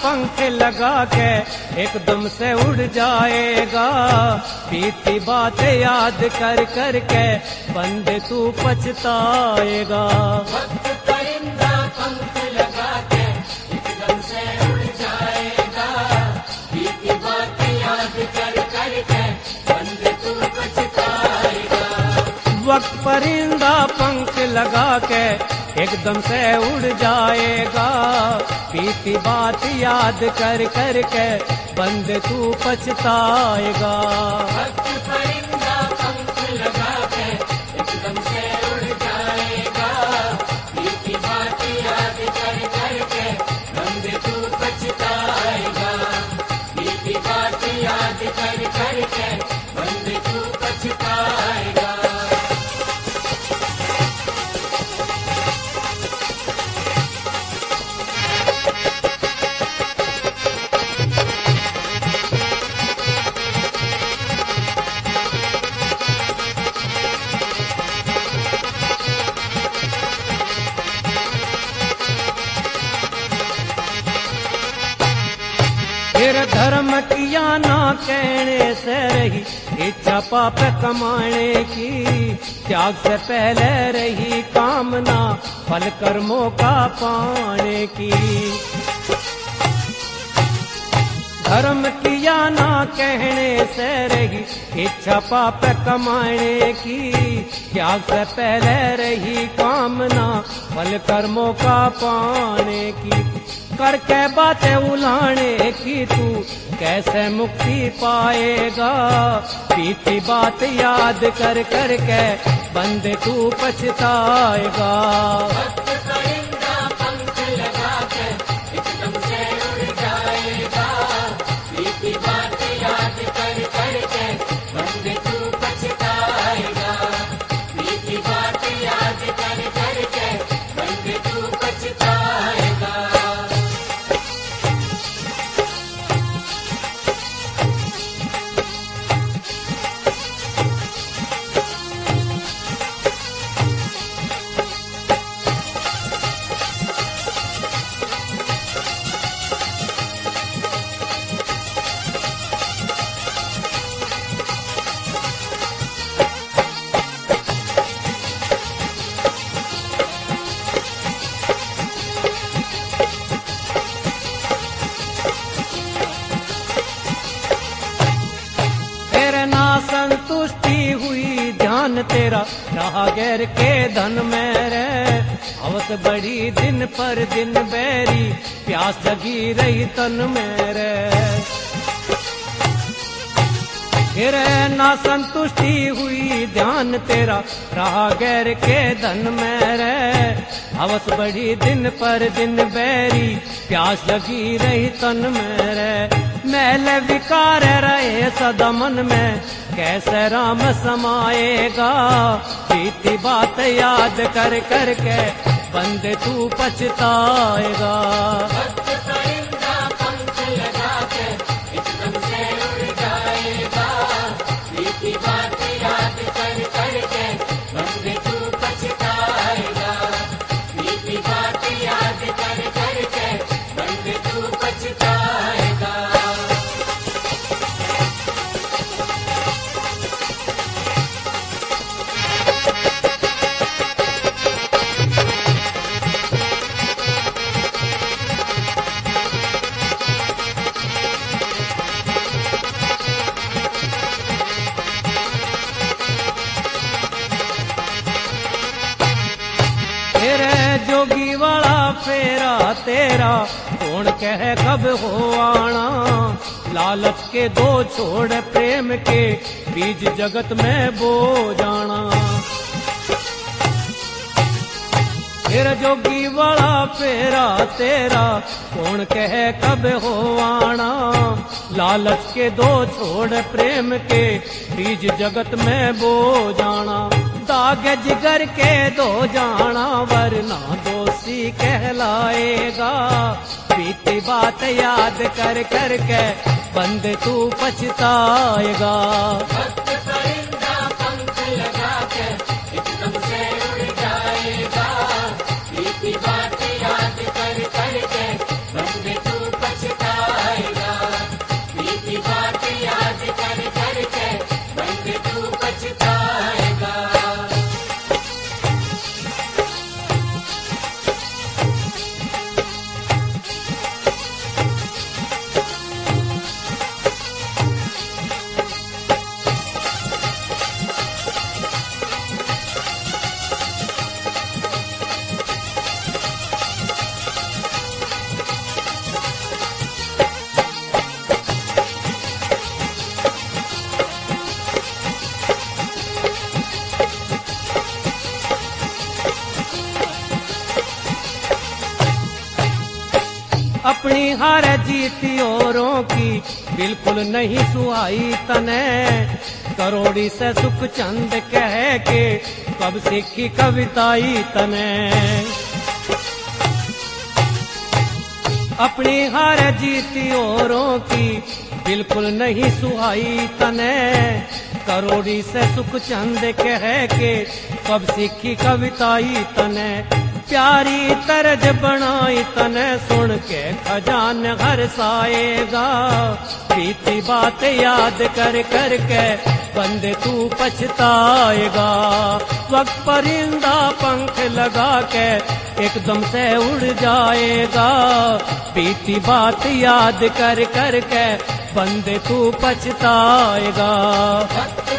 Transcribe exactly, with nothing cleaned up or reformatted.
पंख लगा के एकदम से उड़ जाएगा। बीती बात याद कर कर के बंदे तू पछताएगा। वक्त परिंदा पंख लगा के एकदम से उड़ जाएगा। बीती बात याद कर कर के बंदे तू पछताएगा। वक्त परिंदा पंख लगा के एकदम से उड़ जाएगा। बीती बात याद कर कर के बंदे तू पछताएगा। वक्त परिंदा पंख लगा के एकदम से उड़ जाएगा। बीती बात याद कर कर के बंदे तू पछताएगा। बीती बात याद कर कर के बंदे तू पछताएगा। फिर धर्म किया ना कहने से रही इच्छा पाप कमाने की। त्याग से पहले रही कामना फल कर्मों का पाने की। धर्म किया ना कहने से रही इच्छा पाप कमाने की। त्याग से पहले रही कामना फल कर्मों का पाने की। करके बातें उलाने की तू कैसे मुक्ति पाएगा। बीती बात याद कर कर के बंदे तू पछताएगा। वक्त परिंदा पंख लगा के एकदम से उड़ जाएगा। बीती बात याद कर कर के बंदे तू पछताएगा। बीती बात याद कर कर के बंदे तू पछताएगा। संतुष्टि हुई ध्यान तेरा रहा गैर के धन में रे। हवस बड़ी दिन पर दिन बैरी प्यास जगी रही तन में रे। फिर ना संतुष्टि हुई ध्यान तेरा रहा गैर के धन में रे। हवस बड़ी दिन पर दिन बैरी प्यास लगी रही तन में रे। मैल विकार रहे सदा मन में कैसे राम समाएगा। बीती बात याद कर कर के बंदे तू पछताएगा। वक्त परिंदा पंख लगा के एकदम से उड़ जाएगा। बीती बात याद कर कर के बंदे तू पछताएगा। बीती बात याद कर कर के बंदे तू पछताएगा। जोगी वाला फेरा तेरा कौन कह कब हो आना। लालच के दो छोड़ प्रेम के बीज जगत में बो जाना। फिर जोगी वाला फेरा तेरा कौन कह कब हो आना। लालच के दो छोड़ प्रेम के बीज जगत में बो जाना। दाग जिगर के दो जाना वरना दोषी कहलाएगा। बीती बात याद कर कर के बंदे तू पछताएगा। वक्त परिंदा पंख लगा के एकदम से उड़ जाएगा। बीती बात याद कर कर के बंदे तू पछताएगा। अपनी हार जीती औरों की बिल्कुल नहीं सुहाई तने, करोड़ी से सुख चंद कह के कब सीखी कविताई तने। अपनी हार जीती औरों की बिल्कुल नहीं सुहाई तने, करोड़ी से सुख चंद कह के कब सीखी कविताई तने। प्यारी तरज बनाई तने सुन के खजान हर्षाएगा, बीती बात याद कर कर के बंदे तू पछताएगा। वक्त परिंदा पंख लगा के एकदम से उड़ जाएगा, बीती बात याद कर कर के बंदे तू पछताएगा।